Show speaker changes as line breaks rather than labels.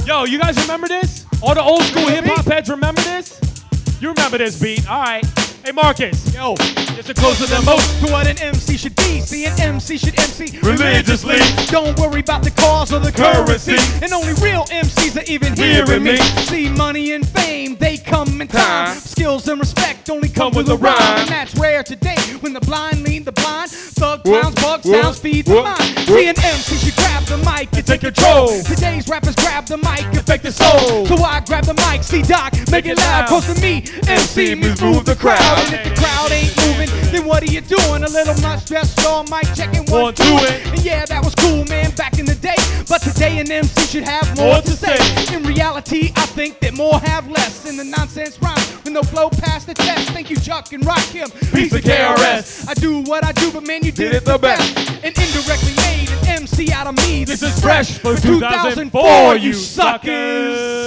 Yo, you guys remember this? All the old school hip hop heads remember this? You remember this beat? All right. Hey, Marcus.
Yo,
it's a closer than most
to what an MC should be. See, an MC should MC
religiously.
Don't worry about the cause or the currency. And only real MCs are even hearing me. See, money and fame, they come in time. Skills and respect only come with a rhyme. And that's rare today when the blind lead the blind. Thug clowns, bug sounds, feed the mind. See, an MC should grab the mic and take control. Today's rappers grab the mic and fake the soul. So I grab the mic, see Doc, make it loud. Cause to me, MC means move the crowd. And if the crowd ain't moving, then what are you doing? A little not stressed, all mic checking 1, 2. And yeah, that was cool, man, back in the day. But today an MC should have more to say. In reality, I think that more have less. In the nonsense rhyme, with no flow past the test. Thank you, Chuck and Rakim. Piece of KRS. I do what I do, but man, you did it the best. And indirectly made an MC out of me. This is fresh for 2004, you suckers.